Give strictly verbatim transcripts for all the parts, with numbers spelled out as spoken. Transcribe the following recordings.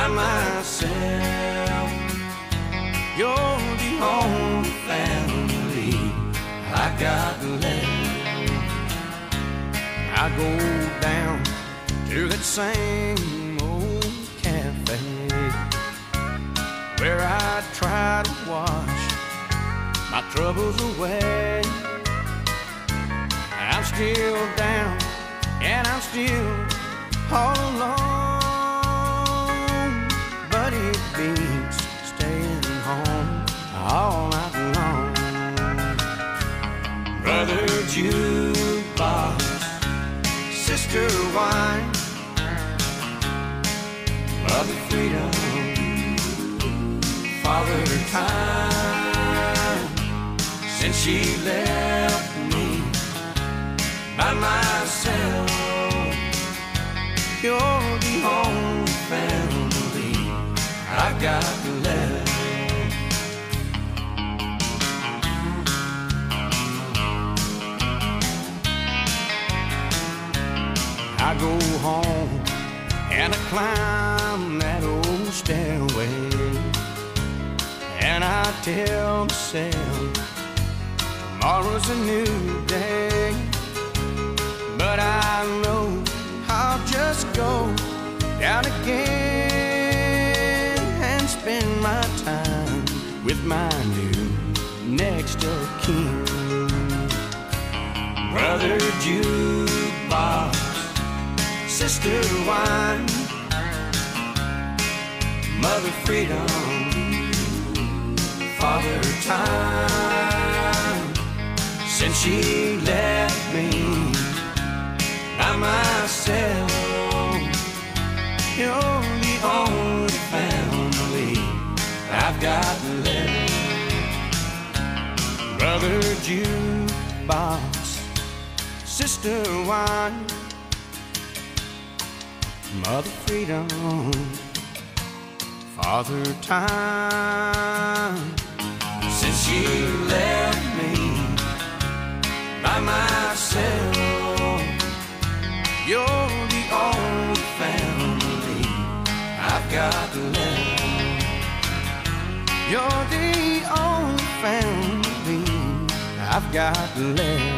by myself. You're the only family I got left. I go down to that same old cafe where I try to wash my troubles away. I'm still down and I'm still all alone, but it beats staying home all night long. Brother jukebox, sister wine, mother freedom, father time. Since she left me by myself, you're the only family I've got left. I go home and I climb that old stairway, and I tell myself tomorrow's a new day. But I know I'll just go down again and spend my time with my new next of kin. Brother jukebox, sister wine, mother freedom, father time. Since she left me by myself, you're the only family I've got left. Brother jukebox, sister wine, mother freedom, father time. Since she left me by myself, you're the only family I've got left. You're the only family I've got left.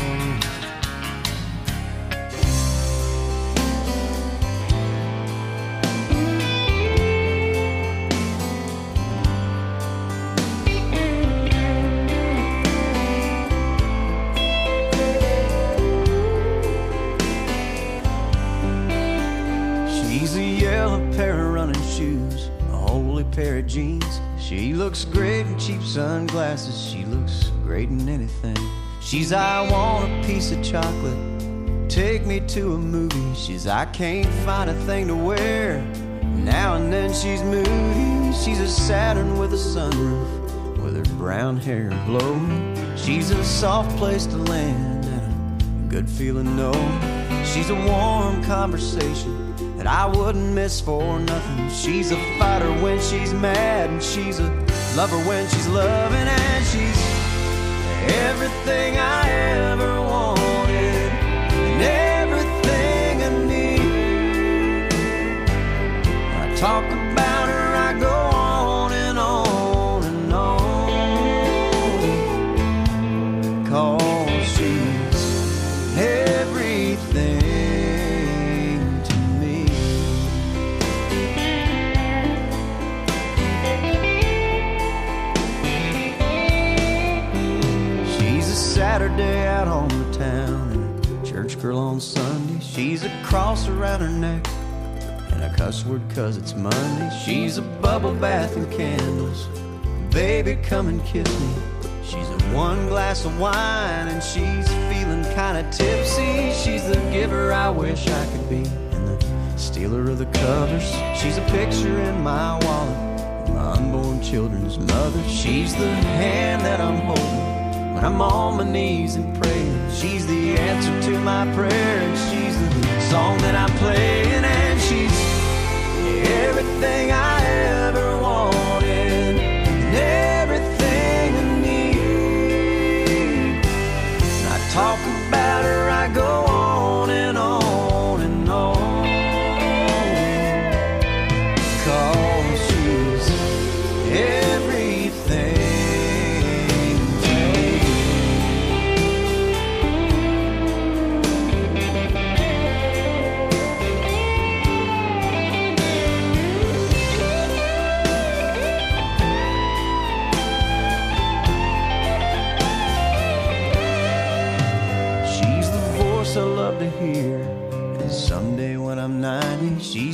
Pair of jeans. She looks great in cheap sunglasses. She looks great in anything. She's I want a piece of chocolate, take me to a movie. She's I can't find a thing to wear. Now and then she's moody. She's a Saturn with a sunroof, with her brown hair blowing. She's a soft place to land and a good feeling no. She's a warm conversation that I wouldn't miss for nothing. She's a fighter when she's mad, and she's a lover when she's loving, and she's everything I ever wanted and everything I need. I talk about her, I go on and on and on, 'cause she's everything. Saturday out on the town and a church girl on Sunday. She's a cross around her neck and a cuss word 'cause it's Monday. She's a bubble bath and candles, baby come and kiss me. She's a one glass of wine and she's feeling kinda tipsy. She's the giver I wish I could be and the stealer of the covers. She's a picture in my wallet, my unborn children's mother. She's the hand that I'm holding when I'm on my knees and praying. She's the answer to my prayer, and she's the song that I'm playing, and she's everything I ever wanted and everything I need. And I talk about her, I go on and on and on, 'cause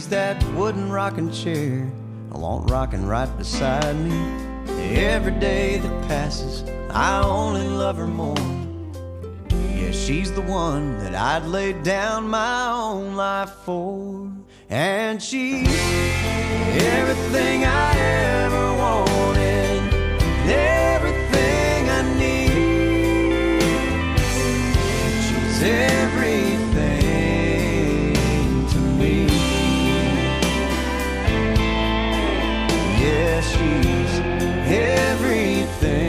she's that wooden rocking chair I want rocking right beside me. Every day that passes, I only love her more. Yeah, she's the one that I'd lay down my own life for. And she's everything I ever wanted, everything I need. She's everything to me. Yeah, she's everything.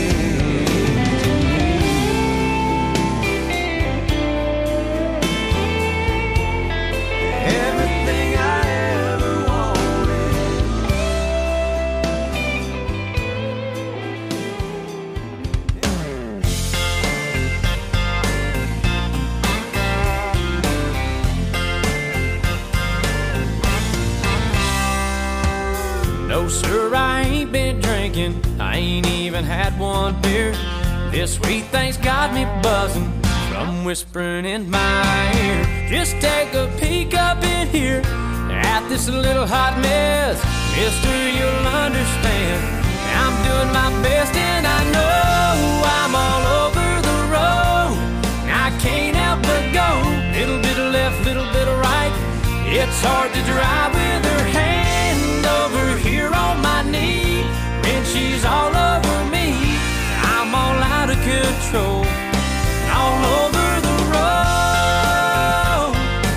No, sir, I ain't been drinking. I ain't even had one beer. This sweet thing's got me buzzing from whispering in my ear. Just take a peek up in here at this little hot mess. Mister, you'll understand. I'm doing my best and I know I'm all over the road. I can't help but go. Little bit of left, little bit of right. It's hard to drive with her hand over here on my knee. When she's all over me, I'm all out of control, all over the road.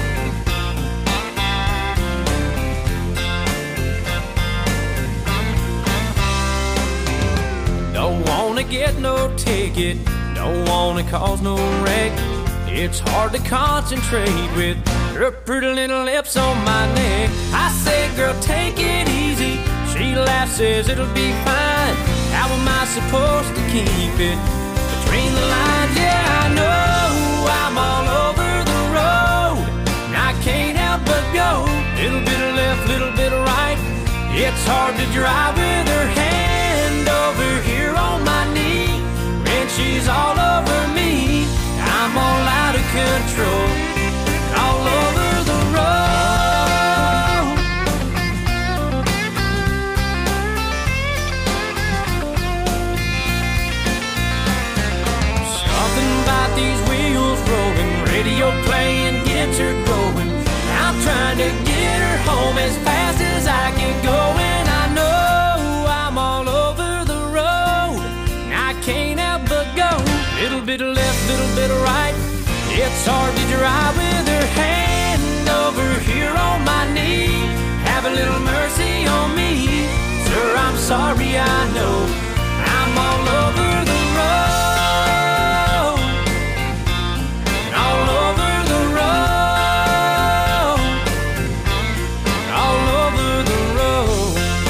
Don't wanna get no ticket, don't wanna cause no wreck. It's hard to concentrate with her pretty little lips on my neck. I say, girl, take it easy. She laughs, says it'll be fine. How am I supposed to keep it between the lines? Yeah, I know I'm all over the road, and I can't help but go. Little bit of left, little bit of right. It's hard to drive with her hand over here on my knee. When she's all over me, I'm all out of control, all over the road. Something about these wheels rolling, radio playing gets her going. I'm trying to get her home as fast as I can go. And I know I'm all over the road, and I can't help but go. Little bit of left, little bit of right. It's hard to drive with her hand over here on my knee. Have a little mercy on me, sir, I'm sorry, I know I'm all over the road, all over the road, all over the road.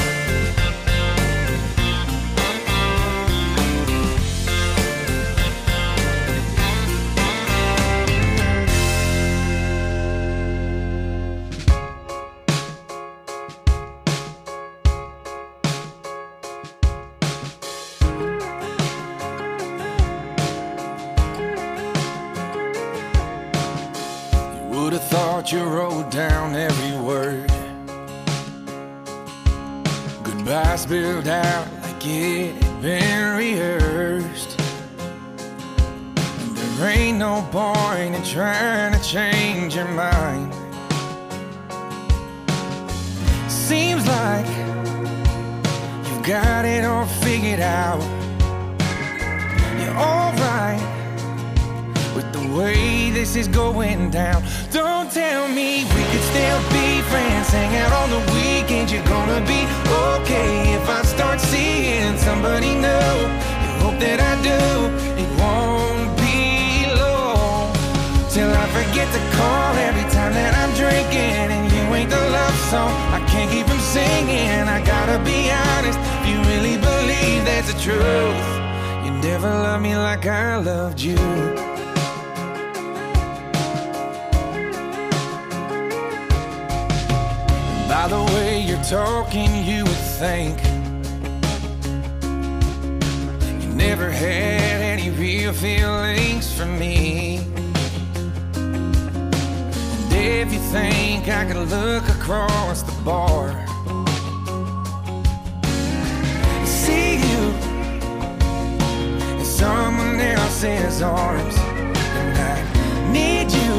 Would've thought you wrote down every word. Goodbye spilled out like it had been rehearsed. And there ain't no point in trying to change your mind. Seems like you've got it all figured out. You're alright with the way this is going down. Don't tell me we could still be friends, hang out on the weekends. You're gonna be okay if I start seeing somebody new. You hope that I do. It won't be long till I forget to call every time that I'm drinking, and you ain't the love song I can't keep from singing. I gotta be honest, if you really believe that's the truth, you never loved me like I loved you. By the way you're talking, you would think you never had any real feelings for me. And if you think I could look across the bar. I see you in someone else's arms, and I need you.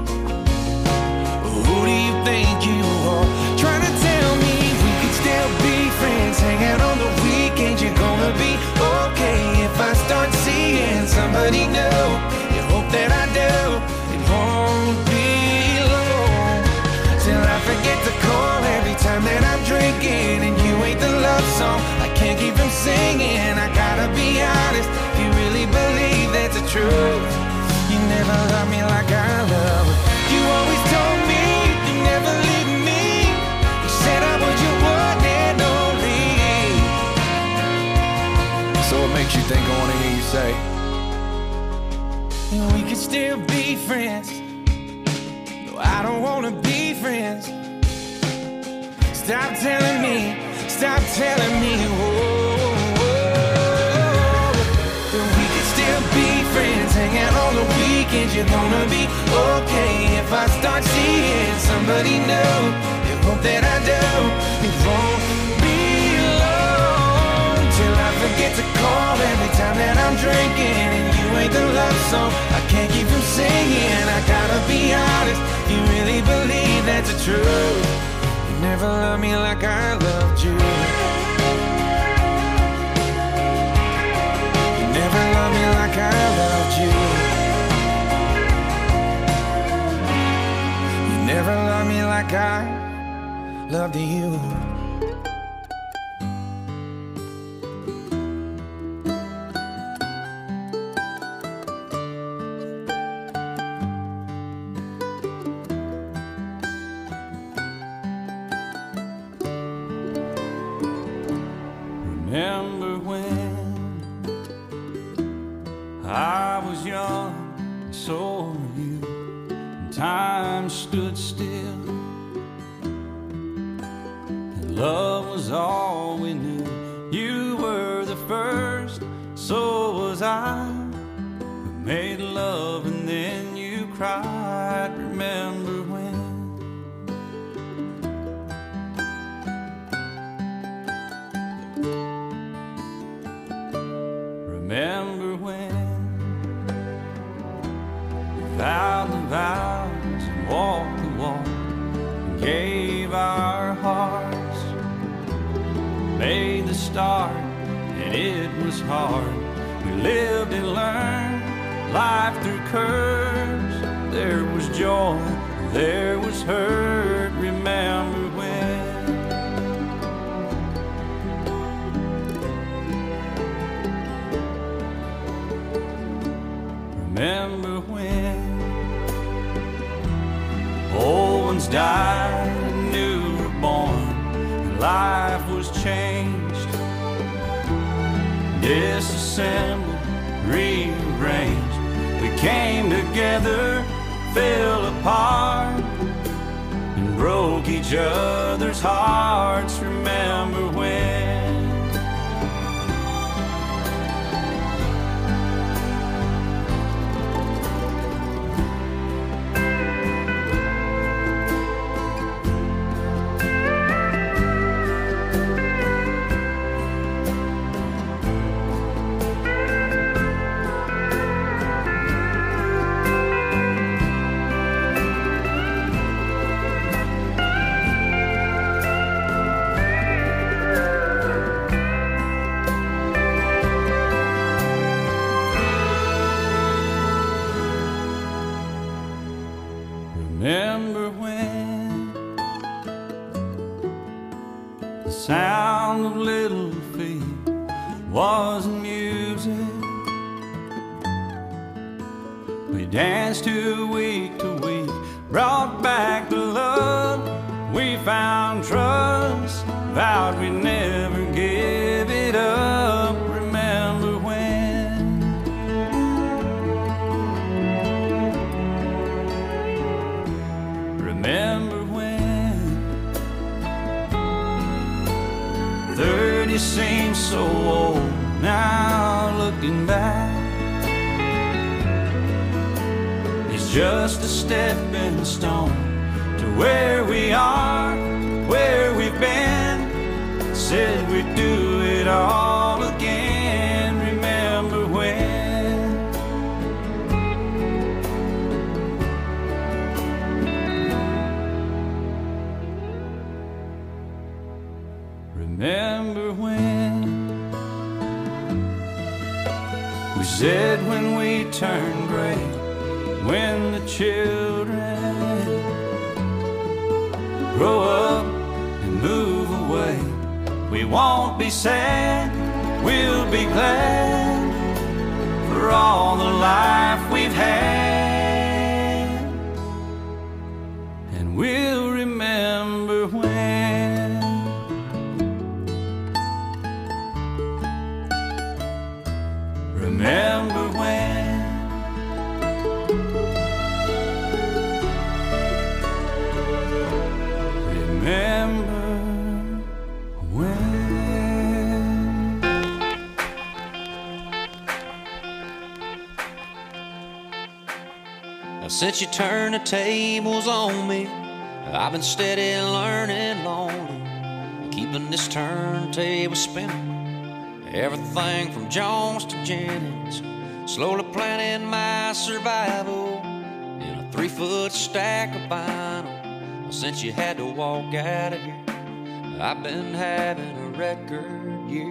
Who do you think you are? Trying to tell me we could still be friends, hang out on the weekends. You're gonna be okay if I start seeing somebody new. You hope that I do. It won't be long till I forget to call every time that I'm drinking, and you ain't the love song I can't keep from singing. I gotta be honest, if you really believe that's the truth, you never love me like I love. You always told me you never leave me. You said I was your one and only. So what makes you think I wanna hear you say we could still be friends? No, I don't wanna be friends. Stop telling me, stop telling me, whoa, whoa, that we could still be friends, hang out on the weekends. You're gonna be okay if I start seeing somebody new. You hope that I do. It won't be long till I forget to call every time that I'm drinking, and you ain't the love song I can't keep from singing. I gotta be honest, you really believe that's the truth. You never loved me like I loved you. You never loved me like I loved you. You never loved me like I loved you. Remember when I was young, and so were you, and time stood still, and love was all we knew. You were the first, so was I. We made love and then you cried. Remember when? Remember when we vowed the vows and walked the walk and gave our hearts, made the start, and it was hard. We lived and learned life through curves. There was joy, there was hurt. Remember when? Remember when old ones died and new were born, and life was changed, disassembled, rearranged. We came together, fell apart, and broke each other's hearts. Remember when? Remember when the sound of little feet wasn't music? We danced to week to week, brought back the love. We found trust, vowed we'd never give it up. Remember when? Remember when thirty seems so old now, looking back. It's just a stepping stone to where we are, where we've been. Said we'd do it all again. Remember when? Remember when? We said when we turn gray, when the children grow up and move away, we won't be sad, we'll be glad for all the life we've had. And we'll remember when. Remember when. Remember when. Now since you turned the tables on me, I've been steady learning lonely, keeping this turntable spinning. Everything from Jones to Jennings, slowly planning my survival in a three-foot stack of vinyl. Since you had to walk out of here, I've been having a record year.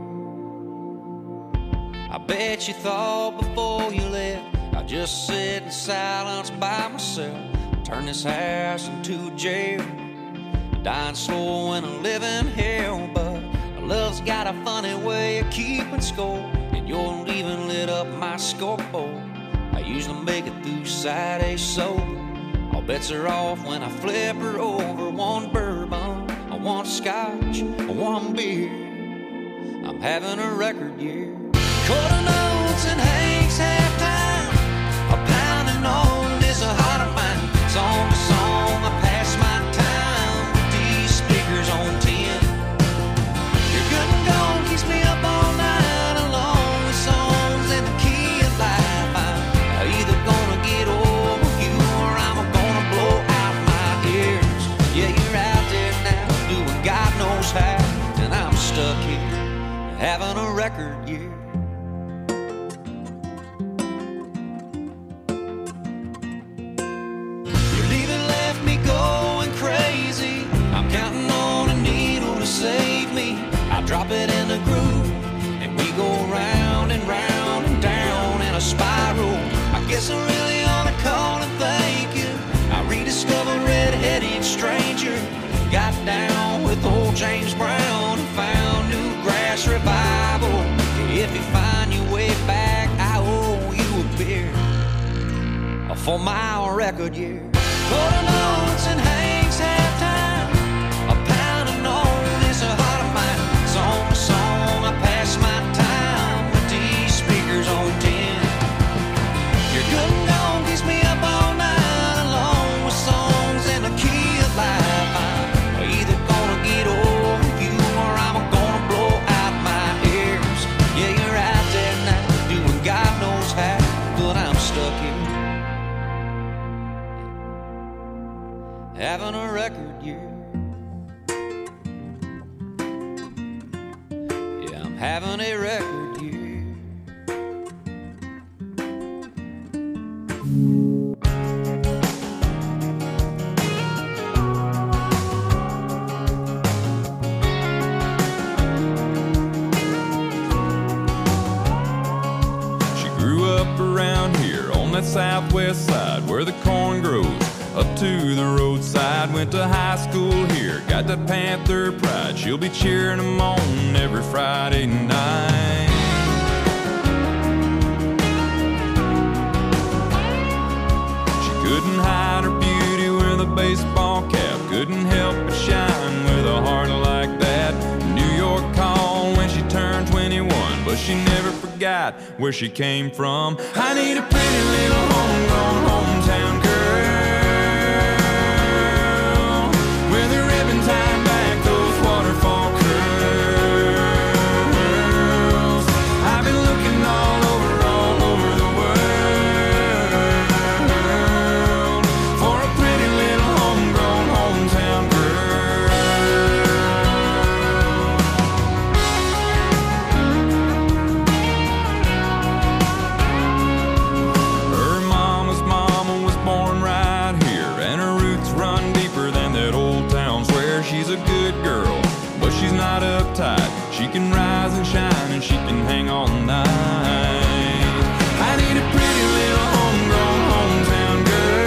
I bet you thought before you left I'd just sit in silence by myself, turn this house into a jail, dying slow in a living hell. But love's got a funny way of keeping score, and you're leaving lit up my scoreboard. I usually make it through side A sober. All bets are off when I flip her over. One bourbon, one scotch, one beer. I'm having a record year. Quarter notes and Hank's halftime, a pounding on this heart of mine. Song to song, I pass my time with these speakers on ten. Your good and gone keeps me up all night along with songs in the key of life. I'm either gonna get over you or I'm gonna blow out my ears. Yeah, you're out there now doing God knows how, and I'm stuck here having a record year. Your leaving left me going crazy. I'm counting on a needle to save me. I drop it in the groove and we go round and round and down in a spiral. I guess I really ought to call and thank you. I rediscovered Red-Headed Stranger, got down with old James Brown and found Newgrass Revival. If you find your way back, I owe you a beer for my record year. Quarter notes and Hank's halftime, a pounding on this heart of mine. Song to song, I pass my time with these speakers on ten. Your good and gone keeps me up all night along with songs in the key of life. I'm either gonna get over you or I'm gonna blow out my ears. Yeah, you're out there now doing God knows how, but I'm stuck here having a record year. Yeah, I'm having a record year. She grew up around here on that southwest side where the corn grows up to the roadside. Went to high school here, got that Panther pride. She'll be cheering them on every Friday night. She couldn't hide her beauty with a baseball cap, couldn't help but shine with a heart like that. New York called when she turned twenty-one, but she never forgot where she came from. I need a pretty little homegrown hometown girl, time back those waterfall curls. I've been looking all over, all over the world for a pretty little homegrown she's a good girl, but she's not uptight. She can rise and shine and she can hang all night. I need a pretty little homegrown hometown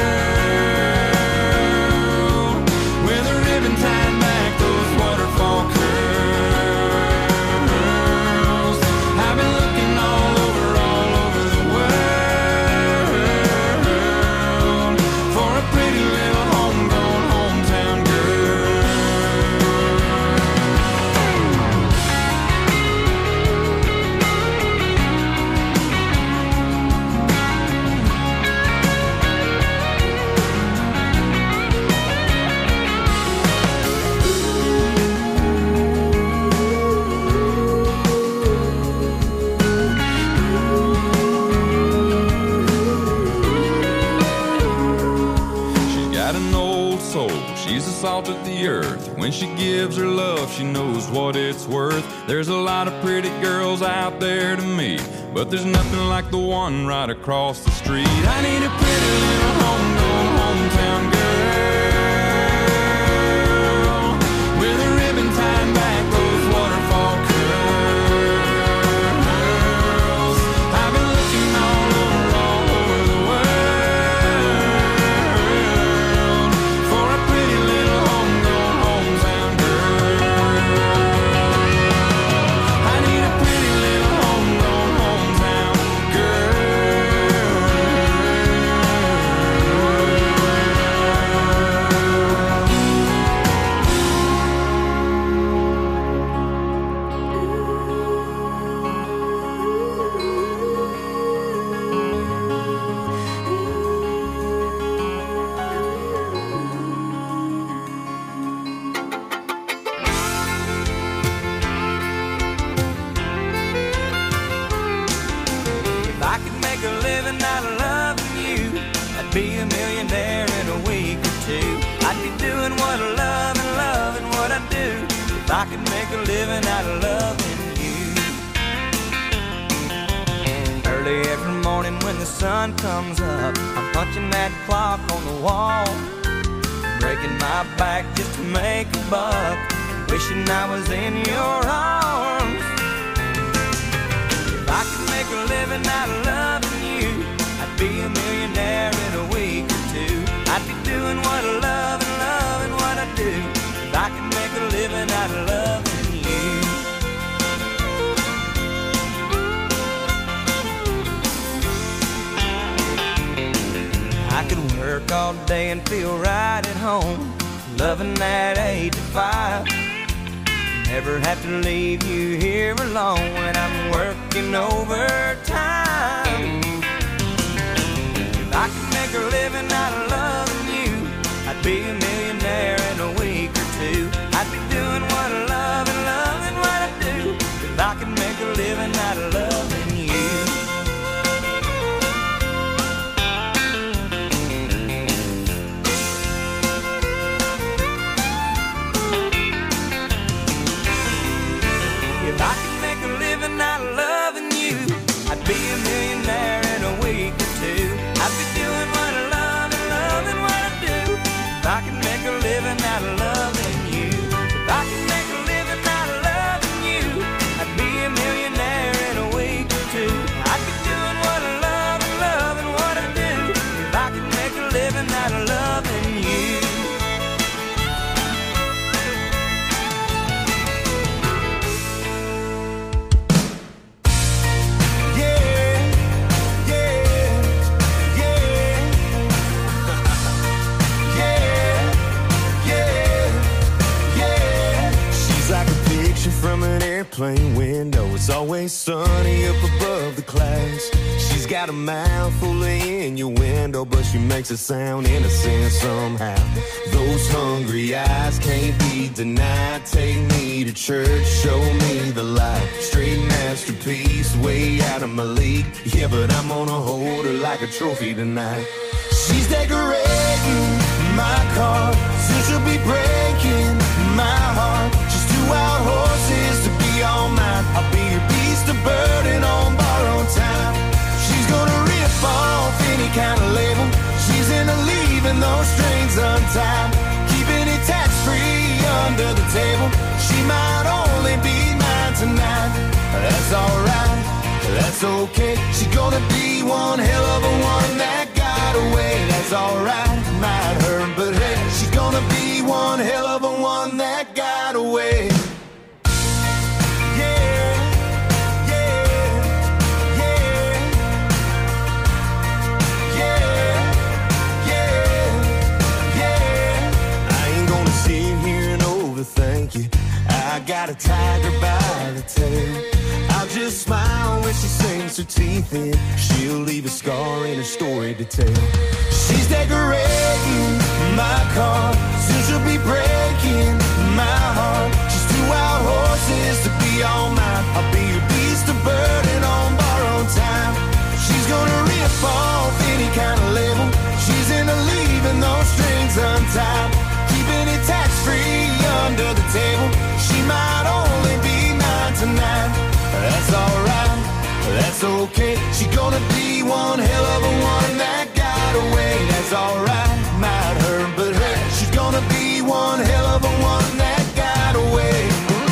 girl with a ribbon tied back those waterfall curls. I've been looking all over, all over the world for a pretty little homegrown hometown girl. She's the salt of the earth. When she gives her love, she knows what it's worth. There's a lot of pretty girls out there to meet, but there's nothing like the one right across the street. I need a pretty little homegrown hometown girl with a ribbon tied back those waterfall curls. I've been looking all over, all over the world for a pretty little homegrown hometown girl. I need a pretty little homegrown hometown If I could make a living out of loving you, I'd be a millionaire in a week or two. I'd be doing what I love and loving what I do. If I could make a living out of loving you. Early every morning when the sun comes up, I'm punching that clock on the wall, breaking my back just to make a buck, wishing I was in your arms. If I could make a living out of loving you, I'd be a millionaire in a week or two. I'd be doing what I love and loving what I do. If I could make a living out of loving you. I could work all day and feel right at home, loving that eight to five. Never have to leave you here alone when I'm working overtime. If I could make a living out of loving you, I'd be a millionaire in a week or two. I'd be doing what I love and loving what I do. If I could make a living out of loving you. If I could make a living out of loving you, I'd be a millionaire in a week or two. I'd be doing what I love and loving what I do. If I could make a living out of loving you. If I could make a living out of loving you, I'd be a millionaire in a week or two. I'd be doing what I love and loving what I do. If I could make a living out of loving you. From an airplane window, it's always sunny up above the clouds. She's got a mouth full of innuendo, but she makes it sound innocent somehow. Those hungry eyes can't be denied. Take me to church, show me the light. Straight masterpiece, way out of my league. Yeah, but I'm gonna hold her like a trophy tonight. She's decorating my car, soon she'll be breaking my heart. She's two wild horses to be all mine. I'll be your beast of burden on borrowed time. She's gonna rip off any kind of label. She's into leaving those strings untied, keeping it tax-free under the table. She might only be mine tonight. That's alright, that's okay. She's gonna be one hell of a one that got away. That's alright, might hurt, but hey, she's gonna be one hell of a one that got away. Thank you. I got a tiger by the tail. I'll just smile when she sinks her teeth in. She'll leave a scar in her story to tell. She's decorating my car, soon she'll be breaking my heart. She's two wild horses to be all mine. I'll be your beast of burden on borrowed time. She's gonna rip off any kind of label. She's into leaving those strings untied, keeping it tax-free under the table. She might only be mine tonight. That's alright, that's okay. She's gonna be one hell of a one that got away. That's alright, might hurt, but hey, she's gonna be one hell of a one that got away.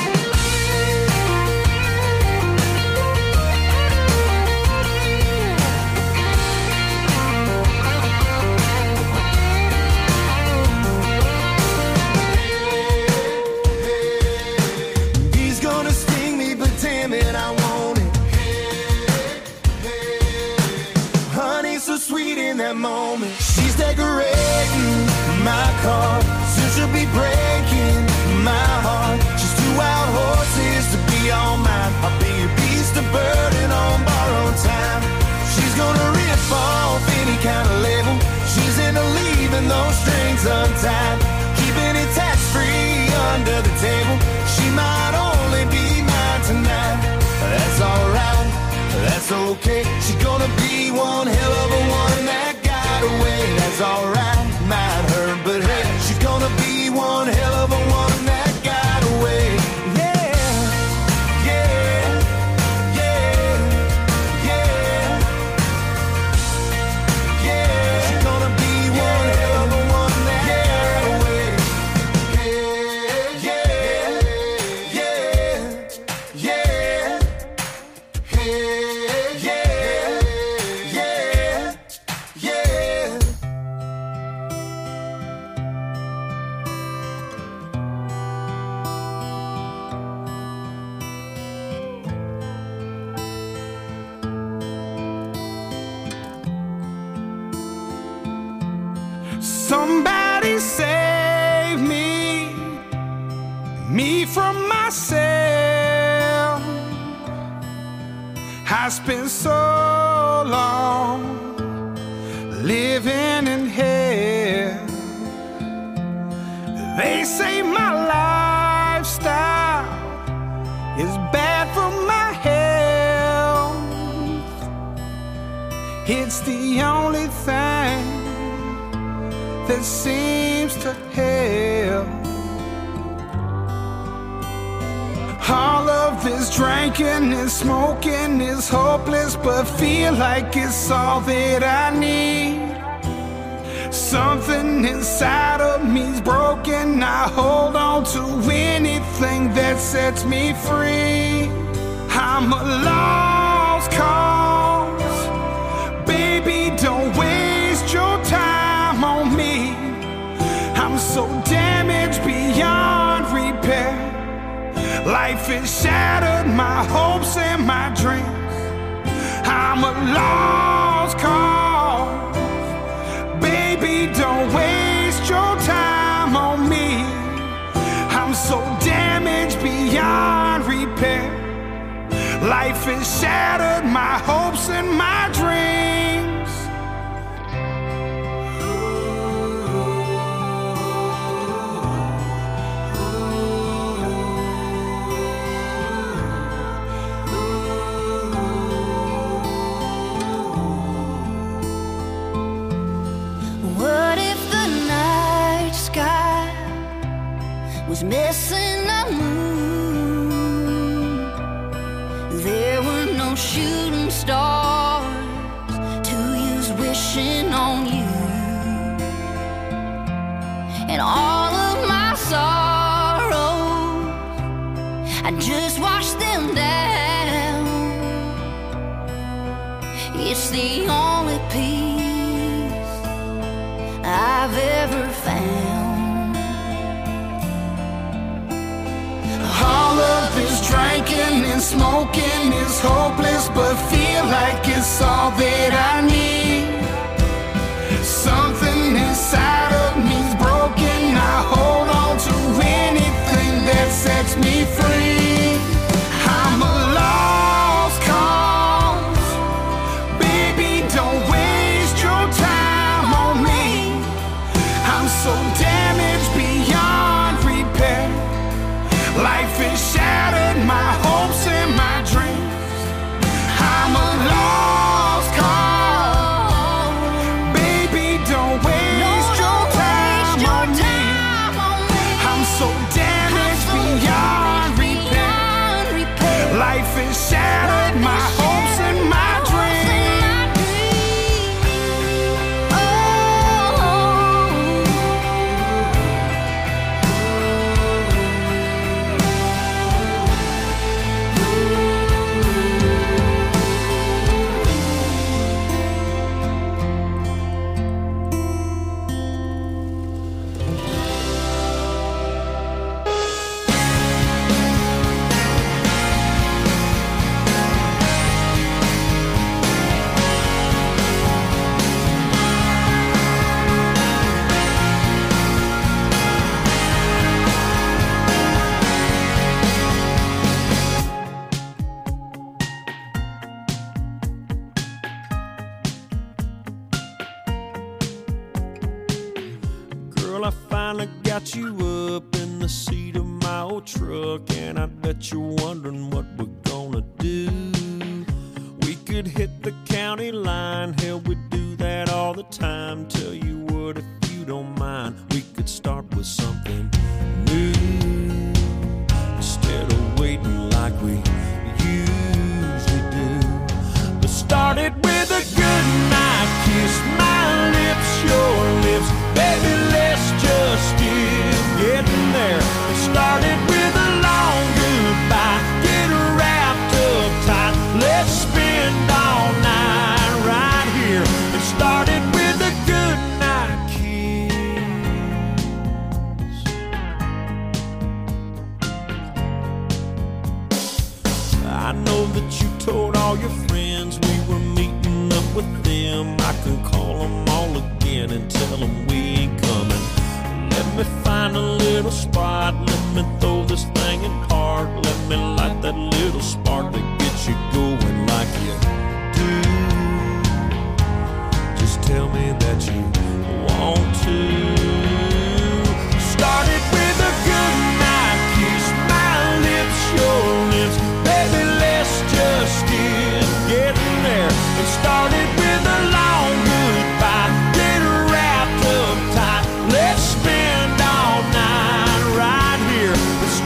Moment. She's decorating my car, soon she'll be breaking my heart. She's two wild horses to be all mine. I'll be a beast of burden on borrowed time. She's gonna rip off any kind of label. She's into leaving those strings untied, keeping it tax-free under the table. She might only be mine tonight. That's alright, that's okay. She's gonna be one hell of a one that away. That's alright, might hurt, but hey, she's gonna be one hell of a one that got away. Yeah, yeah, yeah, yeah, yeah. She's gonna be one hell of a one that got away. Yeah, yeah, yeah, yeah, yeah, yeah, yeah. Somebody save me, me from myself. I spent so long living in hell. They say my lifestyle is bad for my health. It's the only thing that seems to help. All of this drinking and smoking is hopeless, but feel like it's all that I need. Something inside of me's broken. I hold on to anything that sets me free. I'm a lost cause. Baby, don't waste your time on me. I'm so damaged beyond repair. Life has shattered my hopes and my dreams. I'm a lost cause. Baby, don't waste your time on me. I'm so damaged beyond repair. Life has shattered my hopes and my dreams. Was missing a moon. There were no shooting stars to use wishing on you. And all of my sorrows I just wash them down. It's the only peace I've ever found. All of this drinking and smoking is hopeless, but feel like it's all that I need. Something inside of me's broken. I hold on to anything that sets me free. I'm a lost cause. Baby, don't waste your time on me. I'm so damaged beyond repair. Life has shattered my hopes and my dreams. I'm a lost cause. Baby, don't waste your time on me. I'm so damaged beyond repair. Life has shattered my hopes and my dreams. Girl, I finally got you up in the seat of my old truck, and I bet you're wondering what we're gonna do. We could hit the county line, hell, we do that all the time. Tell you what, if you don't mind, we could start with something new instead of waiting like we usually do. Let's start it with a good night kiss, my lips, your lips, baby, let's just get getting there. Let's start it with a long goodbye, get wrapped up tight, let's spend all night right here. Let's start it with a good night kiss. I know that you told all your friends we were meeting up with them. I can call them all again and tell them we ain't coming. Let me find a little spot, let me throw this thing in park. Let me light that little spark that gets you going like you do. Just tell me that you want to. Start it with a good night kiss, my lips, your lips, baby, let's just get getting there. And start it with a long goodbye, get wrapped up tight, let's spend all night right here. Let's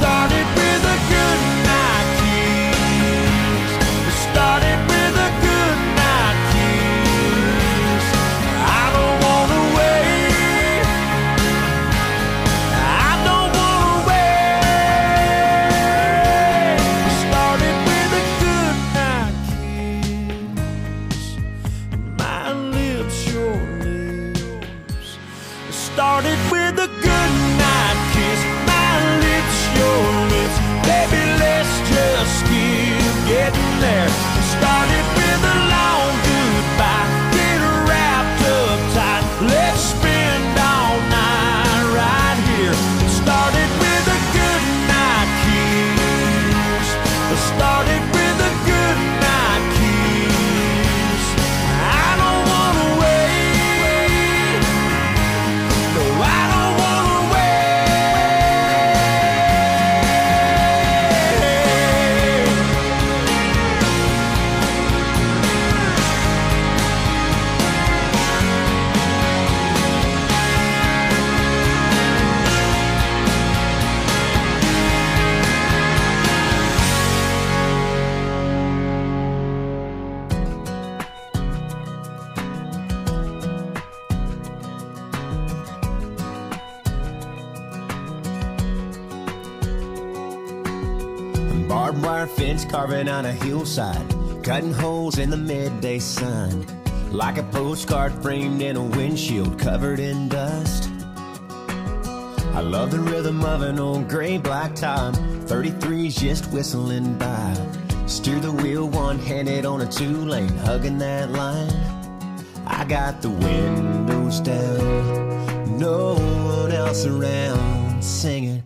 Barbed wire fence carving on a hillside, cutting holes in the midday sun, like a postcard framed in a windshield covered in dust. I love the rhythm of an old gray black top, thirty-threes just whistling by. Steer the wheel one-handed on a two-lane, hugging that line. I got the windows down, no one else around, singing.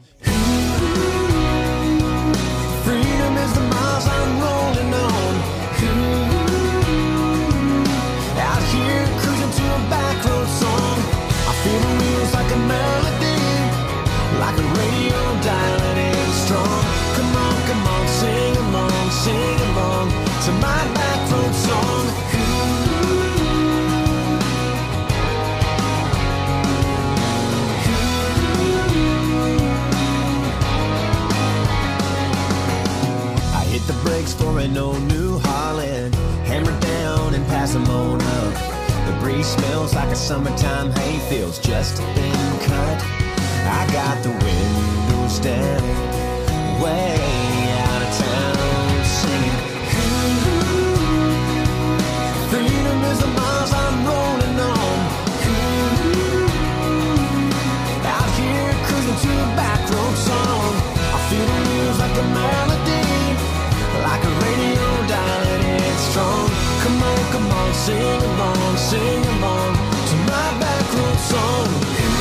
Freedom is the miles I'm rolling on. Out here cruising to a back road song. I feel the wheels like a melody, like a radio dialing in strong. Come on, come on, sing along, sing along to my back road song. I hit the brakes for an old New Holland, hammer down and pass them on up. The breeze smells like a summertime hayfields, just a thin cut. I got the windows down, way out of town, singing. Freedom is the miles I'm rolling on. Out here cruising to a back road song. I feel the wheels like a melody, like a radio dialing in strong. Come on, come on, sing along, sing along to my back road song.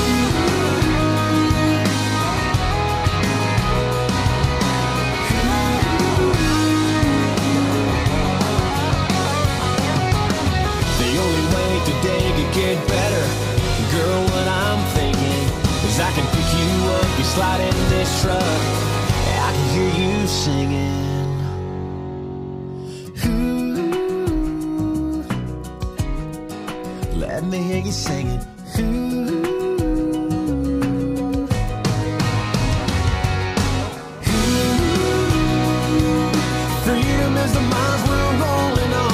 Today could get better, girl. What I'm thinking is I can pick you up, you slide in this truck, I can hear you singing. Ooh, let me hear you singing. Ooh, ooh, freedom is the miles we're rolling on.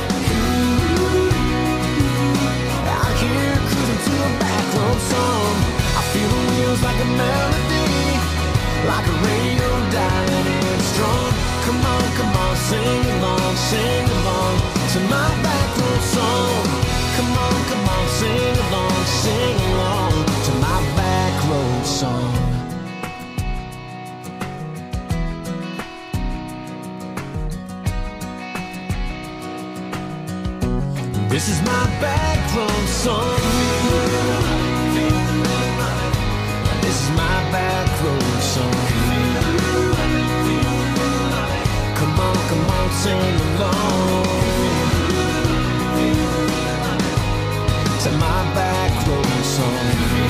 Song. I feel the wheels like a melody, like a radio dialing in strong. Come on, come on, sing along, sing along to my back road song. Come on, come on, sing along, sing along to my back road song. This is my back road song. This is my back road song. Come on, come on, sing along to my back road song.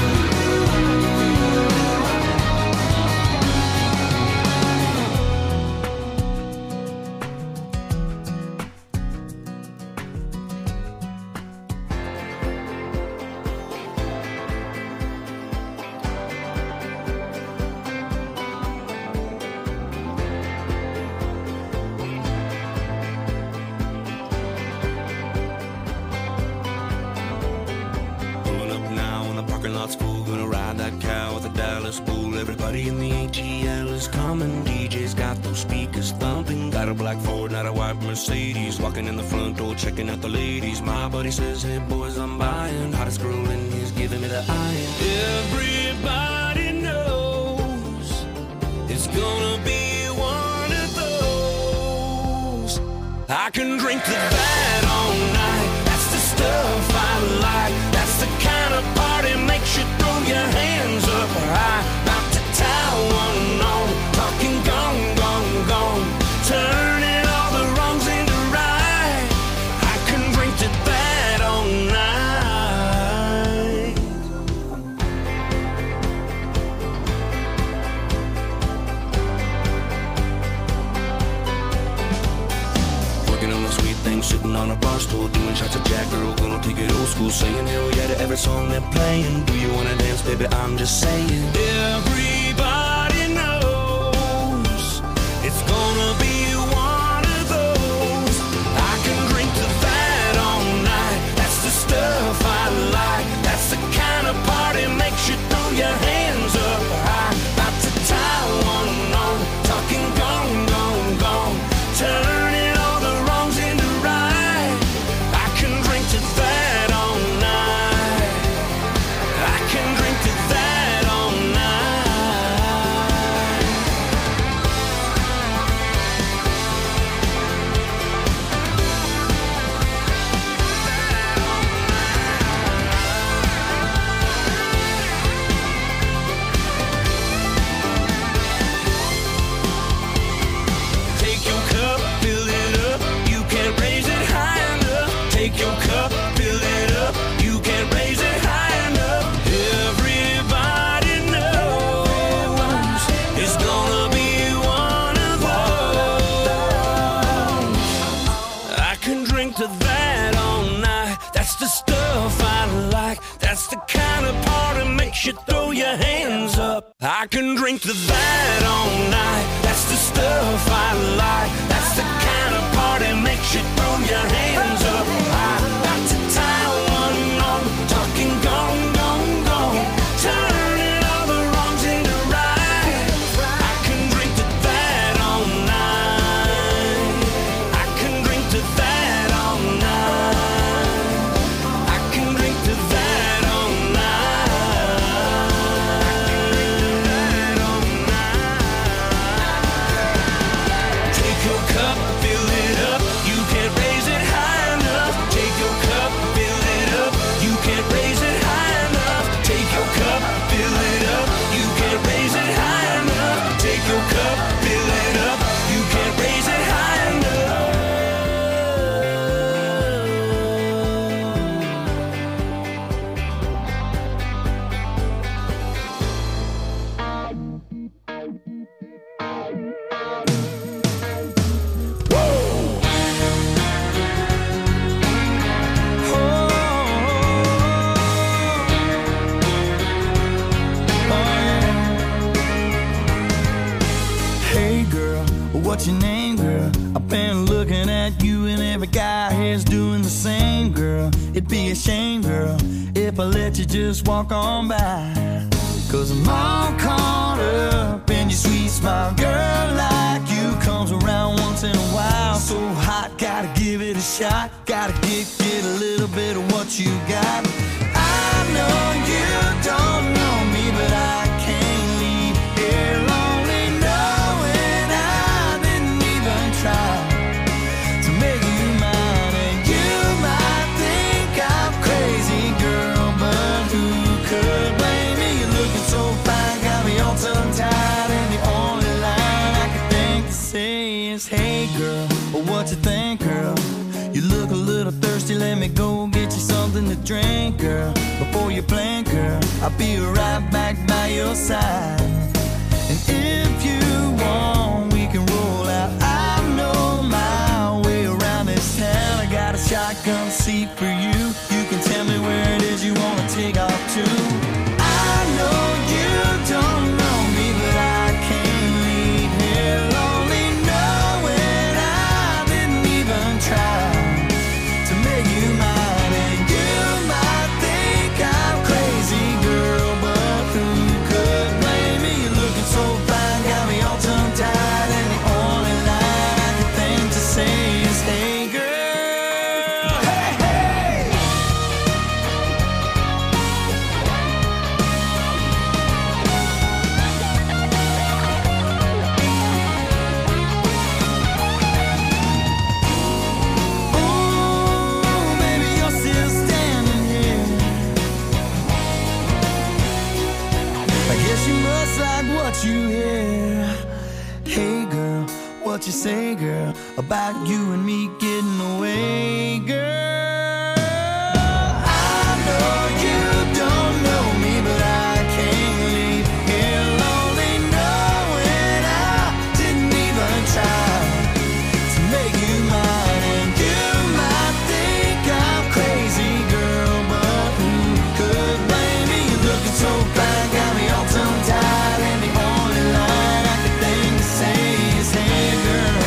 Everybody in the A T L is coming. D J's got those speakers thumping. Got a black Ford, not a white Mercedes. Walking in the front door, checking out the ladies. My buddy says, hey boys, I'm buying. Hottest girl in he's giving me the iron. Everybody knows it's gonna be one of those. I can drink to that all night. That's the stuff I like. That's the kind of party makes you throw your hands up high. One on, talking gone, gone, gone, turning all the wrongs into right. I can drink to that all night. Working on a sweet thing, sitting on a bar stool, doing shots of Jack, girl, gonna take it old school, saying hell yeah to every song they're playing. Do you wanna dance, baby? I'm just saying. Everybody knows it's gonna be one of those. I can drink to that all night. That's the stuff I like. That's the kind of party makes you throw your hands up high. About to tie one on, talking gone, gone. I can drink to that all night. That's the stuff I like. That's the kind of party makes you throw your hands up high. Got to tie one on, talking gone, gone, gone, turning all the wrongs into right. I can drink to that all night. I can drink to that all night. I can drink to that all night. Take your cup, fill it up. You can't raise it high enough. Take your cup, fill it up. You can't raise it high enough. Take your cup, fill it up. You can't raise it high enough. Take your cup, fill it up. You can't raise it high enough. Hey girl, what's your name, girl? I've been looking at you and every guy here's doing the same, girl. It'd be a shame, girl, if I let you just walk on by. Cause I'm all caught up in your sweet smile. Girl like you comes around once in a while. So hot, gotta give it a shot. Gotta get, get a little bit of what you got. I know you don't know me, but I can't leave here lonely knowing I didn't even try to make you mine. And you might think I'm crazy, girl, but who could blame me? You're looking so fine, got me all tongue-tied, and the only line I can think to say is, hey girl, well, what you think, girl? You look a little thirsty, let me go get you something to drink, girl. Before you blink, girl, I'll be right back by your side. And if you want, we can roll out. I know my way around this town. I got a shotgun seat for you. You can tell me where it is you wanna take off to. I know you don't know me, but I can't leave here lonely knowing I didn't even try to make you mine. And you might think I'm crazy, girl, but who could blame me? You're looking so fine, got me all tongue-tied, and the only line I can think to say is, hey girl, hey, hey. Ooh, baby, you're still standing here. I guess you must like what you hear. Hey girl, what you say, girl, about you and me getting away, girl? I know you don't know me, but I can't leave here lonely knowing I didn't even try to make you mine. And you might think I'm crazy, girl, but who could blame me? You're looking so fine, got me all tongue-tied, and the only line I can think to say is, hey girl.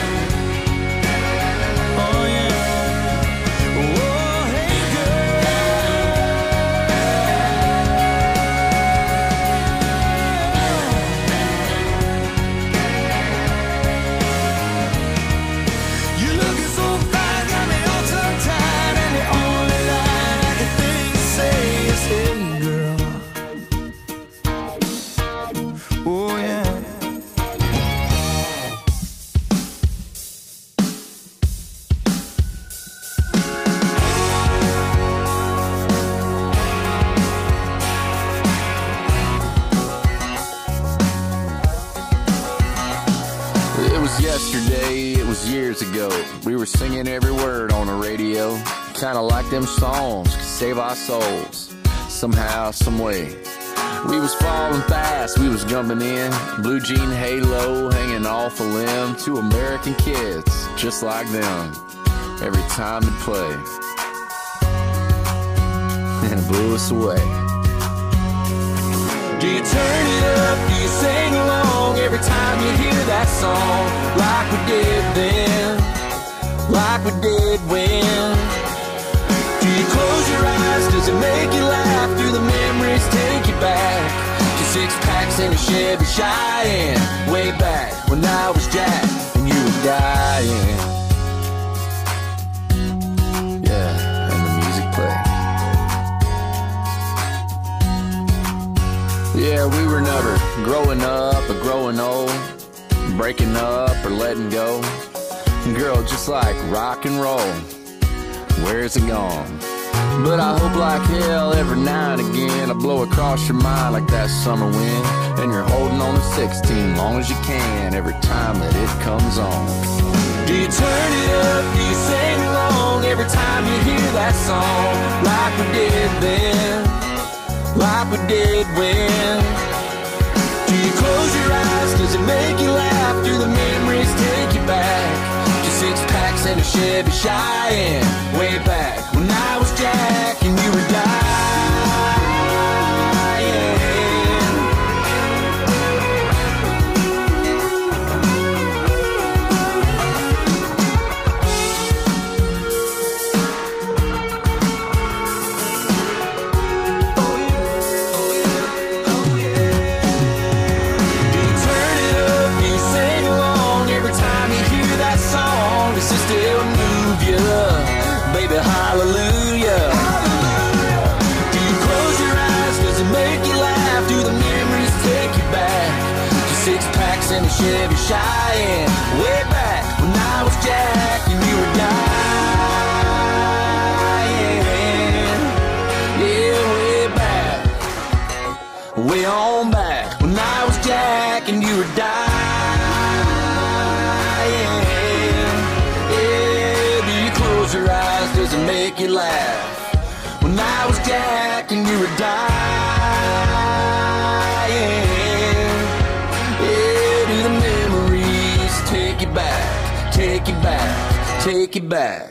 Oh yeah. Oh hey girl. You looking so fine, got me all tongue-tied, and the only line I can think to say is, hey girl. Oh yeah. It was yesterday, it was years ago. We were singing every word on the radio. Kinda like them songs could save our souls. Somehow, some way. We was falling fast, we was jumping in. Blue jean halo hanging off a limb. Two American kids, just like them. Every time it played. And it blew us away. Do you turn it up? Do you sing along every time you hear that song? Like we did then, like we did when. Do you close your eyes? Does it make you laugh? Do the memories take you back to six packs in a Chevy Cheyenne, way back when I was Jack and you were dying? Yeah, and the music played. Yeah, we were never growing up or growing old, breaking up or letting go. Girl, just like rock and roll, where's it gone? But I hope like hell every now and again I blow across your mind like that summer wind, and you're holding on to sixteen long as you can every time that it comes on. Do you turn it up? Do you sing along every time you hear that song? Like we did then, like we did when. Do you close your eyes? Does it make you laugh? Do the memories take you back to six packs and a Chevy Cheyenne, way back when I was Jack and you were dying? Does it still move you? Baby, hallelujah. Hallelujah. Do you close your eyes? Does it make you laugh? Do the memories take you back to six packs and a Chevy Cheyenne, way back when I was Jack and you were dying? Yeah, way back, way on back when I was Jack and you were dying. Close your eyes, does it make you laugh? When I was Jack and you were dying. Yeah, do the memories take you back, take you back, take you back?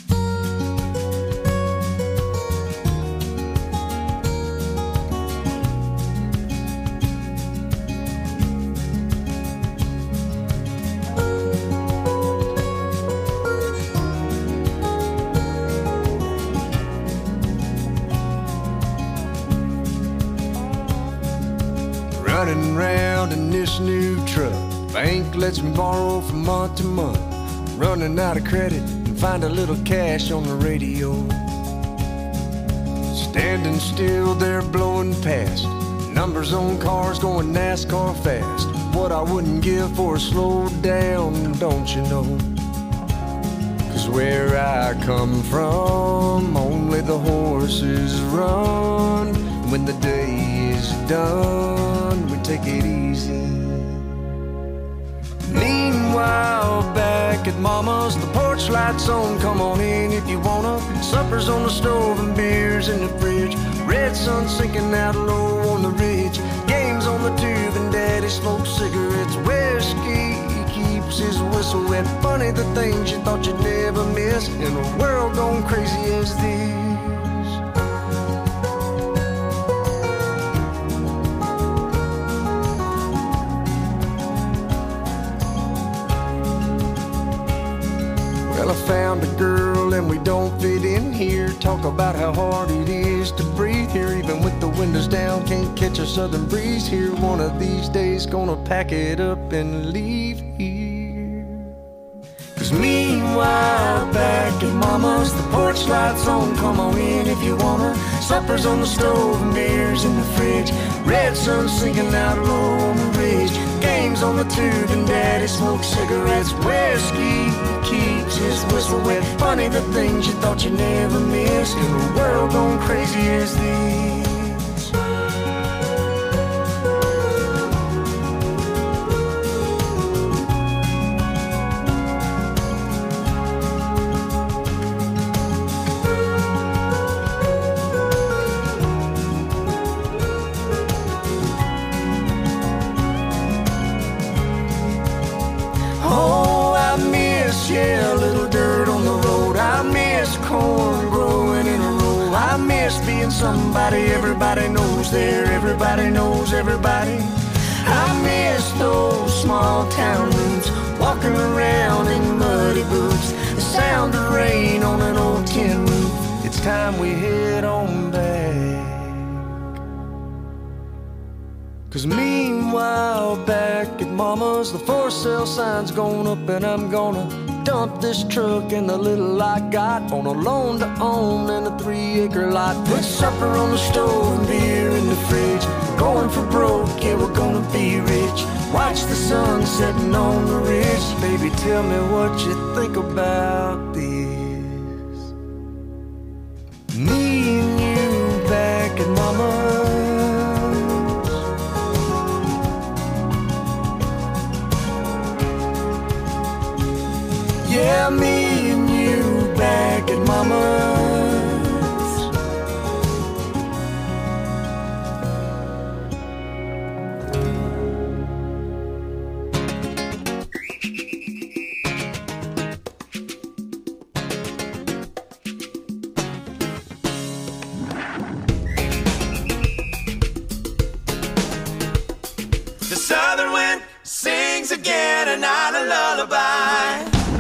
Running around in this new truck, bank lets me borrow from month to month. Running out of credit and find a little cash on the radio. Standing still there blowing past, numbers on cars going NASCAR fast. What I wouldn't give for a slow down, don't you know? Cause where I come from, only the horses run. When the day is done, we take it easy. Meanwhile, back at Mama's, the porch lights on, come on in if you wanna. Supper's on the stove and beers in the fridge. Red sun sinking out low on the ridge. Games on the tube and Daddy smokes cigarettes. Whiskey keeps his whistle wet. Funny the things you thought you'd never miss in a world gone crazy as this. Well, I found a girl and we don't fit in here. Talk about how hard it is to breathe here. Even with the windows down, can't catch a southern breeze here. One of these days gonna pack it up and leave here. Cause meanwhile, back at Mama's, the porch lights on, come on in if you wanna. Supper's on the stove and beers in the fridge. Red sun sinking out low on the ridge. Games on the tube and Daddy smokes cigarettes. Whiskey keeps his whistle wet. Funny the things you thought you never missed in a world gone crazy as this. Yeah, a little dirt on the road. I miss corn growing in a row. I miss being somebody everybody knows there. Everybody knows everybody. I miss those small town roots, walking around in muddy boots, the sound of rain on an old tin roof. It's time we head on back. 'Cause meanwhile back at Mama's, the for sale sign's gone up, and I'm gonna dump this truck and the little I got on a loan to own and a three acre lot. Put supper on the stove and beer in the fridge. Going for broke, yeah, we're gonna be rich. Watch the sun setting on the ridge. Baby, tell me what you think about this. Me and you back at Mama's. Yeah, me and you back at Mama's. The southern wind sings again, a night a lullaby.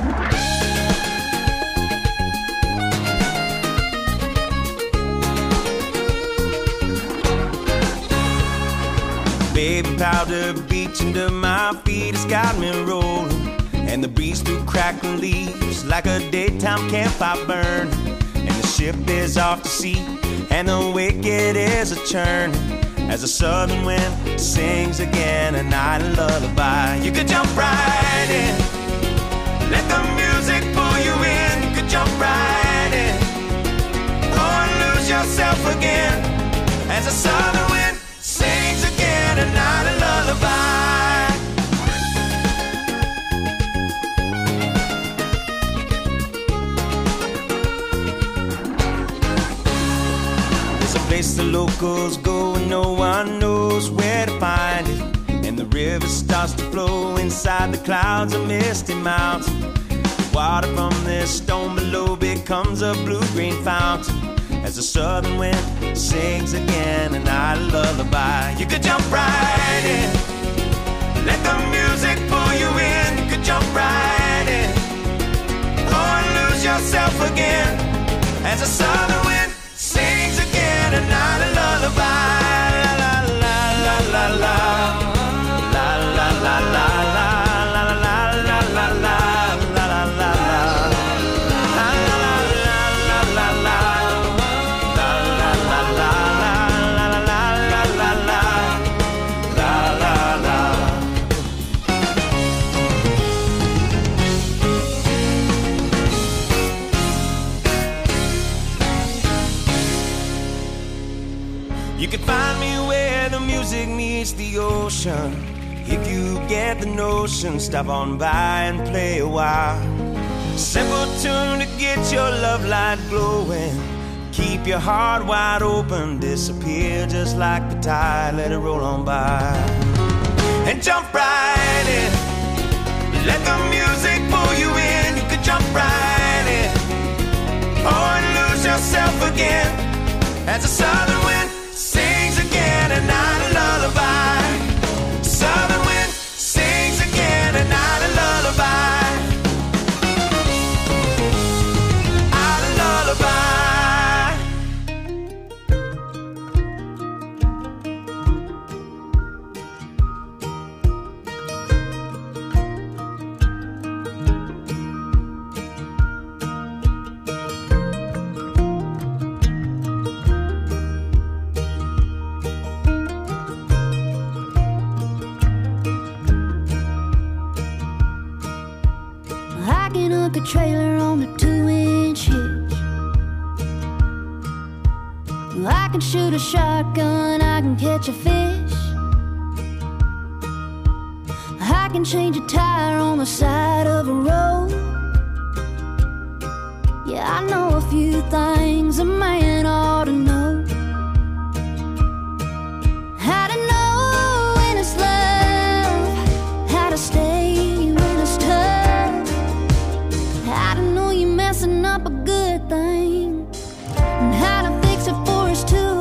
Baby powder beach under my feet has got me rolling, and the breeze through crackling leaves like a daytime campfire burn. And the ship is off to sea, and the wicked is a churning, as the southern wind sings again a night a lullaby. You could jump right in, let the music pull you in. You could jump right in, or lose yourself again, as the southern wind sings again a night a lullaby. There's a place the locals go and no one knows where to find it, and the river starts to flow inside the clouds of misty mountain. The water from this stone below becomes a blue-green fountain, as the southern wind sings again a night a lullaby. You could jump right in, let the music pull you in. You could jump right in, or lose yourself again, as the southern wind sings again a night a lullaby. La la la la la la la la la la. You can find me where the music meets the ocean. If you get the notion, stop on by and play a while. Simple tune to get your love light glowing. Keep your heart wide open, disappear just like the tide, let it roll on by. And jump right in, let the music pull you in. You could jump right in, or lose yourself again, as the southern wind sings again a night a lullaby. Southern wind sings again a night a lullaby. A lullaby. A trailer on a two-inch hitch. I can shoot a shotgun, I can catch a fish. I can change a tire on the side of a road. Yeah, I know a few things a man ought to know. How to know when it's love, how to stay when it's tough, how to know you're messing up a good thing, and how to fix it for us too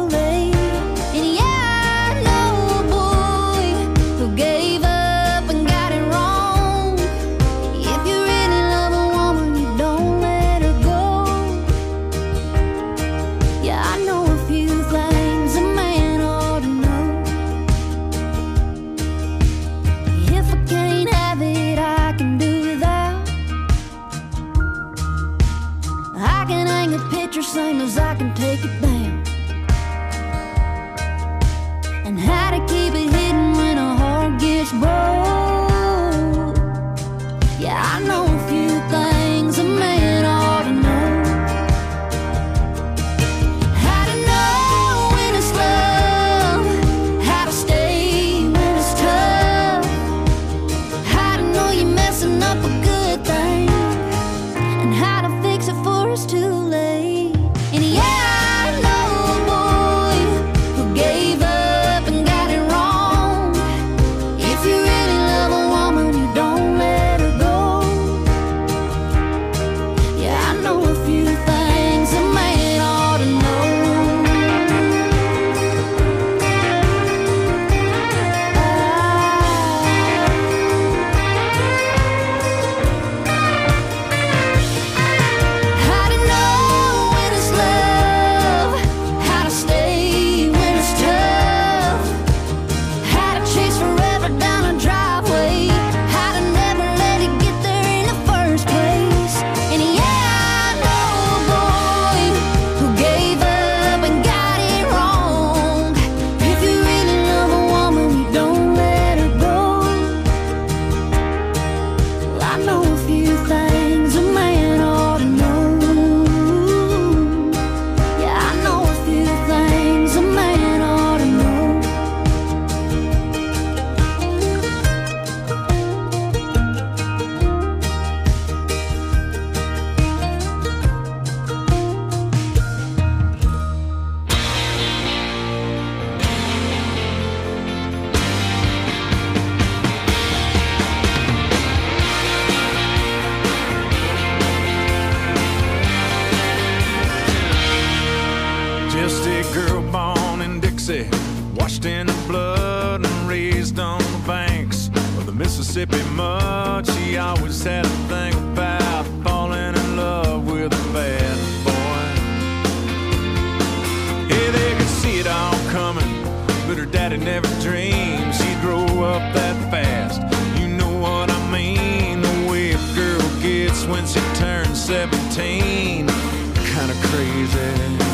Dixie, washed in the blood and raised on the banks of the Mississippi mud. She always had a thing about falling in love with a bad boy. Hey, they could see it all coming, but her daddy never dreamed she'd grow up that fast. You know what I mean, the way a girl gets when she turns seventeen. Kinda crazy.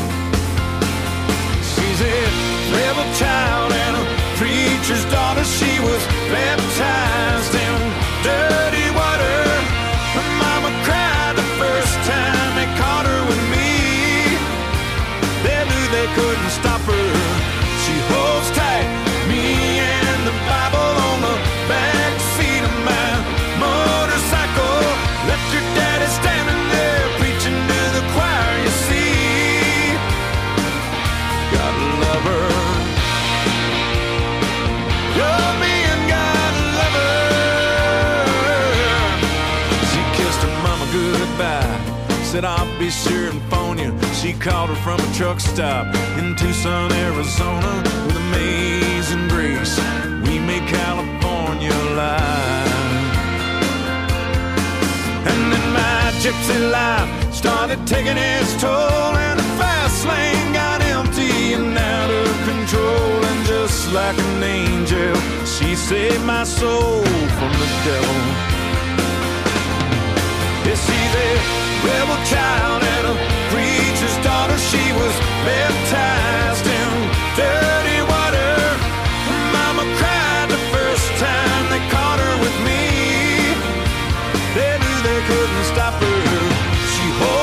She's a rebel child and a preacher's daughter. She was baptized in dirty water. Her mama cried the first time they caught her with me. They knew they couldn't stop her. She holds tight, me and the Bible on the back seat of my motorcycle. Left your daddy standing there preaching to the choir, you see. Gotta love her. You're me and gotta love her. She kissed her mama goodbye, said I'll be sure and phone you. She called her from a truck stop in Tucson, Arizona. With amazing grace, we made California alive. And then my gypsy life started taking its toll, and the fast lane got empty and out of control. And just like an angel, she saved my soul from the devil. Yes, she's a rebel child and a preacher's daughter. She was baptized in dirty water. Her mama cried the first time they caught her with me. They knew they couldn't stop her.